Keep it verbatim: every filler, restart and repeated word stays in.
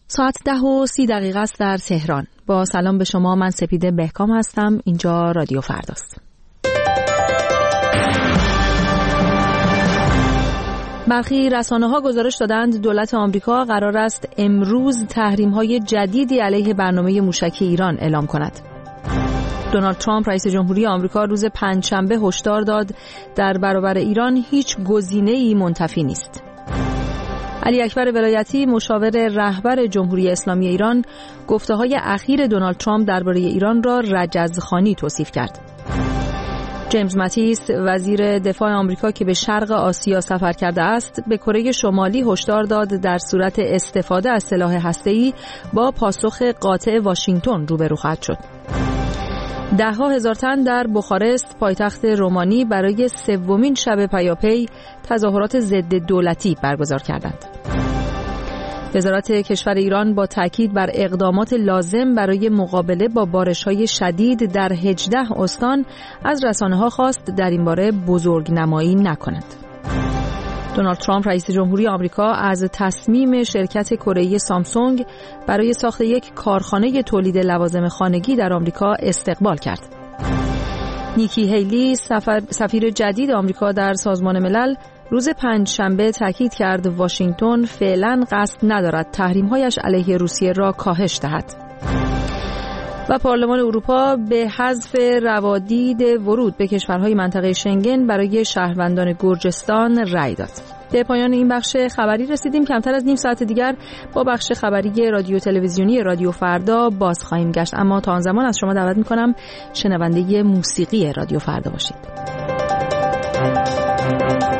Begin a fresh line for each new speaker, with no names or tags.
ساعت ده و سی دقیقه است در تهران. با سلام به شما، من سپیده بهکام هستم. اینجا رادیو فرداست. برخی رسانه‌ها گزارش دادند دولت آمریکا قرار است امروز تحریم‌های جدیدی علیه برنامه موشکی ایران اعلام کند. دونالد ترامپ رئیس جمهوری آمریکا روز پنجشنبه هشدار داد در برابر ایران هیچ گزینه‌ای منتفی نیست. علی اکبر ولایتی مشاور رهبر جمهوری اسلامی ایران گفته‌های اخیر دونالد ترامپ درباره ایران را رجزخوانی توصیف کرد. جیمز ماتیس وزیر دفاع آمریکا که به شرق آسیا سفر کرده است به کره شمالی هشدار داد در صورت استفاده از سلاح هسته‌ای با پاسخ قاطع واشنگتن روبرو خواهد شد. ده ها هزار تن در بخارست پایتخت رومانی برای سومین شب پیاپی تظاهرات ضد دولتی برگزار کردند. وزارت کشور ایران با تاکید بر اقدامات لازم برای مقابله با بارش‌های شدید در هجده استان از رسانه‌ها خواست در این باره بزرگنمایی نکنند. دونالد ترامپ رئیس جمهوری آمریکا از تصمیم شرکت کره‌ای سامسونگ برای ساخت یک کارخانه تولید لوازم خانگی در آمریکا استقبال کرد. نیکی هیلی سفر سفیر جدید آمریکا در سازمان ملل روز پنجشنبه تاکید کرد واشنگتن فعلا قصد ندارد تحریم‌هایش علیه روسیه را کاهش دهد. و پارلمان اروپا به حذف روادید ورود به کشورهای منطقه شنگن برای شهروندان گرجستان رأی داد. به پایان این بخش خبری رسیدیم. کمتر از نیم ساعت دیگر با بخش خبری رادیو تلویزیونی رادیو فردا باز خواهیم گشت، اما تا آن زمان از شما دعوت می‌کنم شنونده موسیقی رادیو فردا باشید.